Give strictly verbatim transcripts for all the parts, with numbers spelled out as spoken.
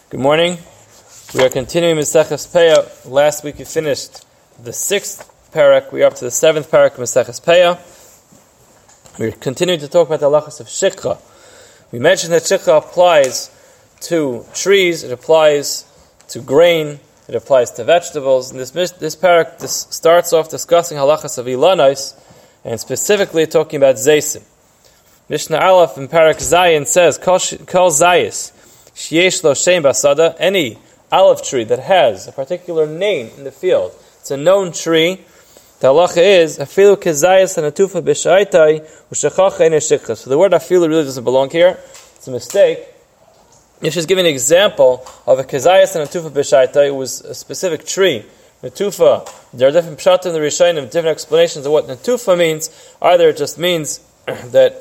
Good morning. We are continuing Maseches Peah. Last week we finished the sixth parak. We are up to the seventh parak of Maseches Peah. We're continuing to talk about the halachas of shikha. We mentioned that shikha applies to trees, it applies to grain, it applies to vegetables. And this this parak this starts off discussing halachas of ilanos, and specifically talking about zaysim. Mishnah Aleph in parak Zayin says, Kol zayis sheyesh lo shem basada, any olive tree that has a particular name in the field, it's a known tree. The halacha is afilu kezayis hanatufa b'shaitai u'shechacha ene shikha. So the word afilu really doesn't belong here. It's a mistake. It's just giving an example of a kezayis hanatufa b'shaitai. It was a specific tree. Natufa. There are different pshat in the Rishonim, different explanations of what natufa means. Either it just means that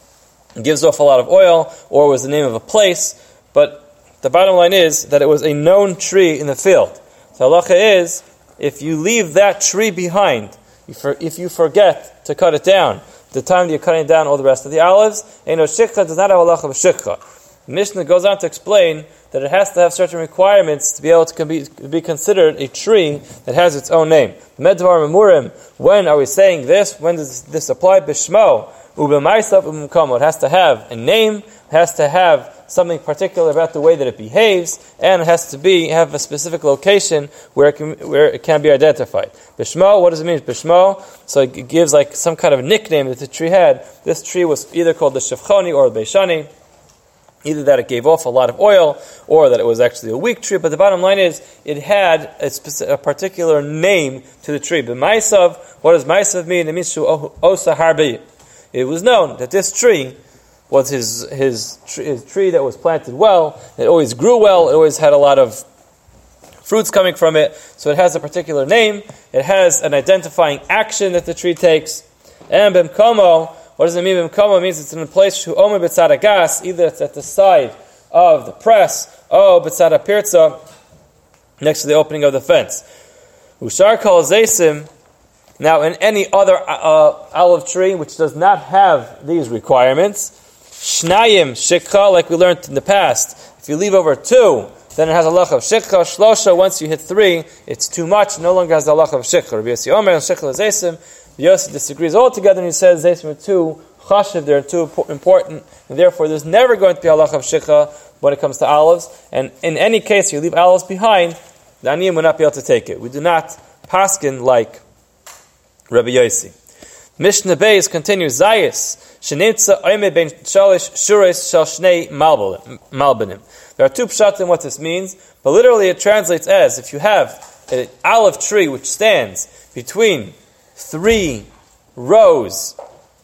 it gives off a lot of oil, or it was the name of a place. But the bottom line is that it was a known tree in the field. So halacha is, if you leave that tree behind, if you forget to cut it down, the time that you're cutting down all the rest of the olives, Eino shikha does not have halacha of shikha. The Mishnah goes on to explain that it has to have certain requirements to be able to be, be considered a tree that has its own name. Medvar memurim. When are we saying this? When does this apply? Bishmo ubemaisav ubemkomo. It has to have a name. It has to have something particular about the way that it behaves, and it has to be have a specific location where it can where it can be identified. Bishmo, what does it mean? Bishmo, so it gives like some kind of nickname that the tree had. This tree was either called the Shevchoni or the Beishani, either that it gave off a lot of oil, or that it was actually a weak tree. But the bottom line is, it had a, specific, a particular name to the tree. But Maisav, what does Maisav mean? It means Shu Osa Harbi. It was known that this tree was his his tree, his tree that was planted well. It always grew well. It always had a lot of fruits coming from it. So it has a particular name. It has an identifying action that the tree takes. And b'mkomo, what does it mean? B'mkomo, it means it's in a place shu omer b'tzad hagas, either it's at the side of the press, or b'tzad hapirza, next to the opening of the fence. Ushar kol zaysim. Now, in any other uh, olive tree which does not have these requirements, Shnayim shikha, like we learned in the past. If you leave over two, then it has a halacha of shikha. Shlosha, once you hit three, it's too much. No longer has the halacha of shikha. Rabbi Yossi Omer and shikha zaysim. Yossi disagrees altogether, and he says zaysim are too chashiv. They're too important, and therefore there's never going to be a halacha of shikha when it comes to olives. And in any case, you leave olives behind, the aniyim will not be able to take it. We do not paskin like Rabbi Yossi. Mishnah Beis continues, Zayis, Shenitza Oime Ben Shalish Shures Shal Shnei Malbanim. There are two pshat in what this means, but literally it translates as, if you have an olive tree which stands between three rows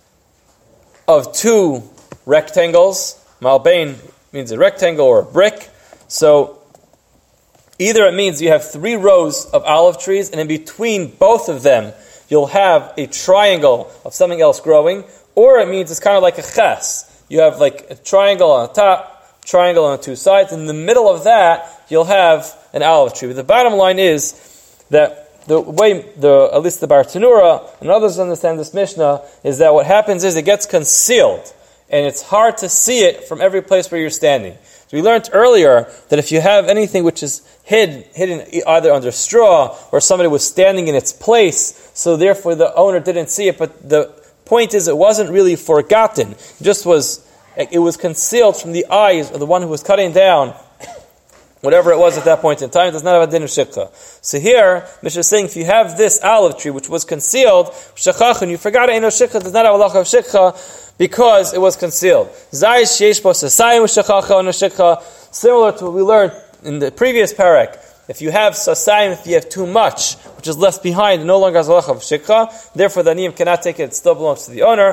of two rectangles, Malbain means a rectangle or a brick, so either it means you have three rows of olive trees, and in between both of them, you'll have a triangle of something else growing, or it means it's kind of like a ches. You have like a triangle on the top, triangle on the two sides, and in the middle of that, you'll have an olive tree. But the bottom line is that the way, the at least the Bar Tanura and others understand this Mishnah, is that what happens is it gets concealed, and it's hard to see it from every place where you're standing. So we learned earlier that if you have anything which is hid, hidden either under straw or somebody was standing in its place, so therefore the owner didn't see it, but the point is it wasn't really forgotten. It just was, it was concealed from the eyes of the one who was cutting down whatever it was at that point in time. It does not have a din of shikha. So here, Mishnah is saying, if you have this olive tree which was concealed, shachach, and you forgot it, Eino shikha does not have a halacha of shikha, because it was concealed. Zayis sheyesh bo sasayim u'shechacha u'neshikha, similar to what we learned in the previous parak. If you have sasayim, if you have too much, which is left behind, it no longer has a halacha of shikha, therefore the aniyim cannot take it, it still belongs to the owner.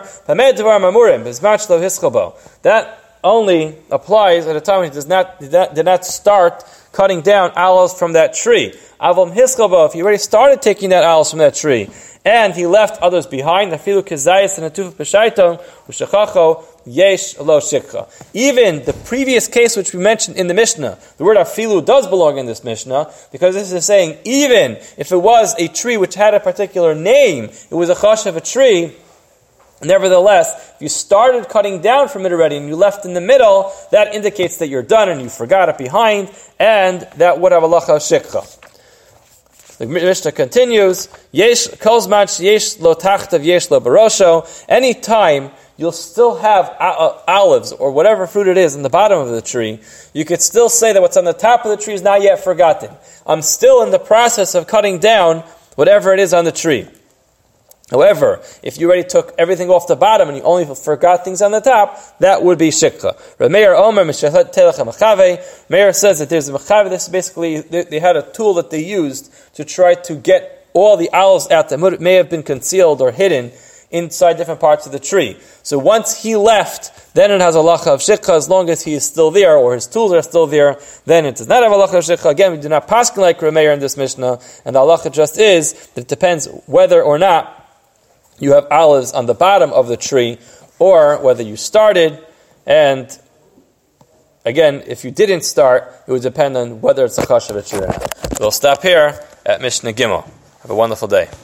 That only applies at a time when he does not, did not, did not start cutting down olives from that tree. Avom hiskabo, if he already started taking that olives from that tree, and he left others behind, afilu kezayis and atuf b'shaiton u'shechacho yesh lo shikha. Even the previous case which we mentioned in the Mishnah, the word afilu does belong in this Mishnah, because this is saying even if it was a tree which had a particular name, it was a chash of a tree, Nevertheless, if you started cutting down from it already and you left in the middle, that indicates that you're done and you forgot it behind, and that would have a halacha of shikha. The Mishnah continues, Yesh kozmach yesh lo tachtav yesh lo barosho. Any time you'll still have olives or whatever fruit it is in the bottom of the tree, you could still say that what's on the top of the tree is not yet forgotten. I'm still in the process of cutting down whatever it is on the tree. However, if you already took everything off the bottom and you only forgot things on the top, that would be shikha. Meir Omer Meir says that there's a machave. This is basically, they, they had a tool that they used to try to get all the olives out that may have been concealed or hidden inside different parts of the tree. So once he left, then it has a halacha of shikha. As long as he is still there or his tools are still there, then it does not have a halacha of shikha. Again, we do not paskin like Rameir in this Mishnah, and the halacha just is that it depends whether or not you have olives on the bottom of the tree, or whether you started, and again, if you didn't start, it would depend on whether it's a kasha of a tree or not. We'll stop here at Mishnah Gimel. Have a wonderful day.